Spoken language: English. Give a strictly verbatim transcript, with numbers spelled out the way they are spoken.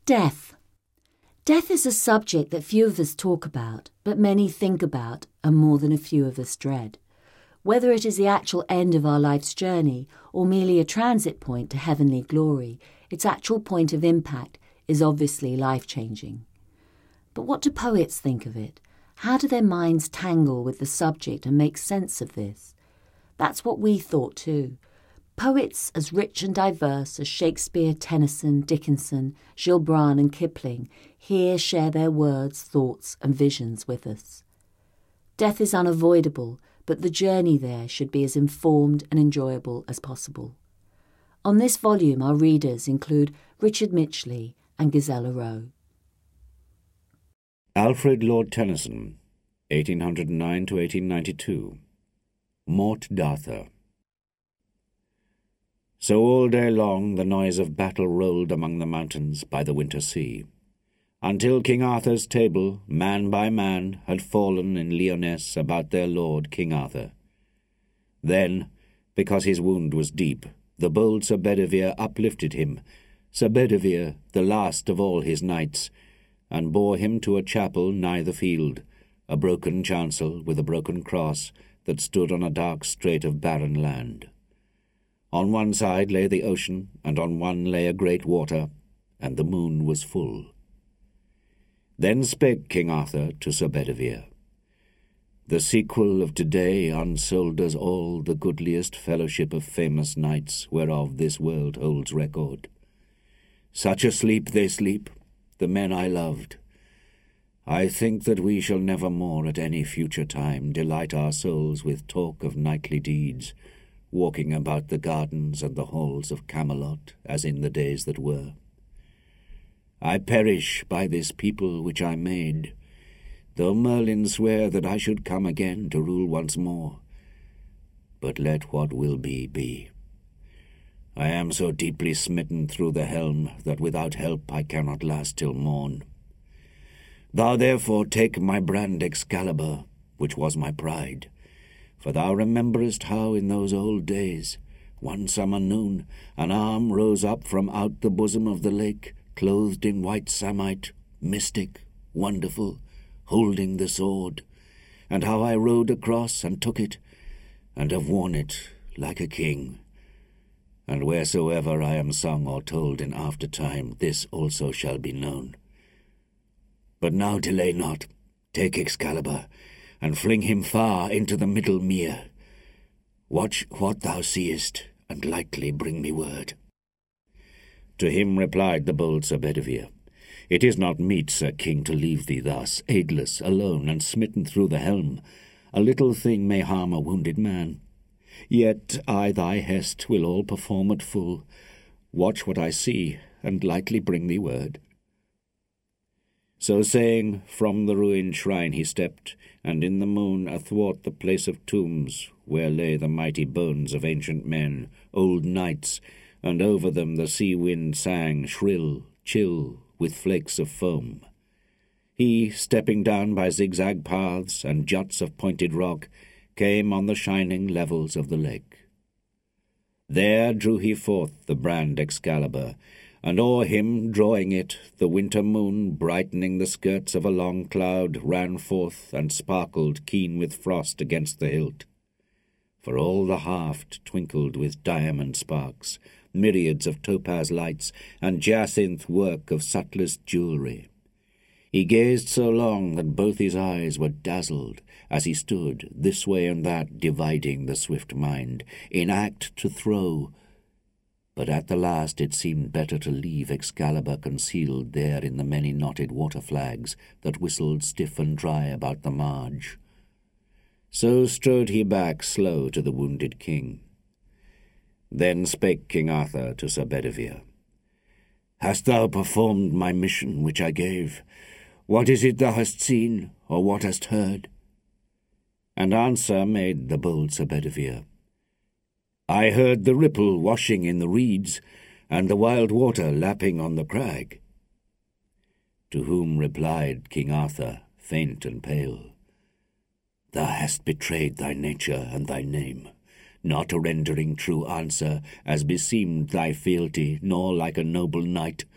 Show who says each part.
Speaker 1: Death. Death is a subject that few of us talk about, but many think about, and more than a few of us dread. Whether it is the actual end of our life's journey or merely a transit point to heavenly glory, its actual point of impact is obviously life-changing. But what do poets think of it? How do their minds tangle with the subject and make sense of this? That's what we thought too. Poets as rich and diverse as Shakespeare, Tennyson, Dickinson, Gilbran and Kipling here share their words, thoughts and visions with us. Death is unavoidable, but the journey there should be as informed and enjoyable as possible. On this volume, our readers include Richard Mitchley and Gisela Rowe.
Speaker 2: Alfred Lord Tennyson, eighteen oh nine to eighteen ninety-two. Mort D'Arthur. So all day long the noise of battle rolled among the mountains by the winter sea, until King Arthur's table, man by man, had fallen in Lyonesse about their lord King Arthur. Then, because his wound was deep, the bold Sir Bedivere uplifted him, Sir Bedivere, the last of all his knights, and bore him to a chapel nigh the field, a broken chancel with a broken cross that stood on a dark strait of barren land. On one side lay the ocean, and on one lay a great water, and the moon was full. Then spake King Arthur to Sir Bedivere, The sequel of today unsold us all the goodliest fellowship of famous knights whereof this world holds record. Such a sleep they sleep, the men I loved. I think that we shall never more at any future time delight our souls with talk of knightly deeds, walking about the gardens and the halls of Camelot, as in the days that were. I perish by this people which I made, though Merlin swear that I should come again to rule once more. But let what will be, be. I am so deeply smitten through the helm that without help I cannot last till morn. Thou therefore take my brand Excalibur, which was my pride, for thou rememberest how in those old days, one summer noon, an arm rose up from out the bosom of the lake, clothed in white samite, mystic, wonderful, holding the sword, and how I rode across and took it, and have worn it like a king. And wheresoever I am sung or told in after time, this also shall be known. But now delay not, take Excalibur, and fling him far into the middle mere. Watch what thou seest, and lightly bring me word. To him replied the bold Sir Bedivere, It is not meet, Sir King, to leave thee thus, aidless, alone, and smitten through the helm. A little thing may harm a wounded man. Yet I thy hest will all perform at full. Watch what I see, and lightly bring me word. So saying, from the ruined shrine he stepped, and in the moon athwart the place of tombs, where lay the mighty bones of ancient men, old knights, and over them the sea wind sang shrill, chill, with flakes of foam. He, stepping down by zigzag paths and juts of pointed rock, came on the shining levels of the lake. There drew he forth the brand Excalibur, and o'er him, drawing it, the winter moon, brightening the skirts of a long cloud, ran forth and sparkled keen with frost against the hilt. For all the haft twinkled with diamond sparks, myriads of topaz lights, and jacinth work of subtlest jewelry. He gazed so long that both his eyes were dazzled, as he stood, this way and that, dividing the swift mind, in act to throw. But at the last it seemed better to leave Excalibur concealed there in the many knotted water flags that whistled stiff and dry about the marge. So strode he back slow to the wounded king. Then spake King Arthur to Sir Bedivere, Hast thou performed my mission which I gave? What is it thou hast seen, or what hast heard? And answer made the bold Sir Bedivere, I heard the ripple washing in the reeds, and the wild water lapping on the crag. To whom replied King Arthur, faint and pale, Thou hast betrayed thy nature and thy name, not rendering true answer, as beseemed thy fealty, nor like a noble knight.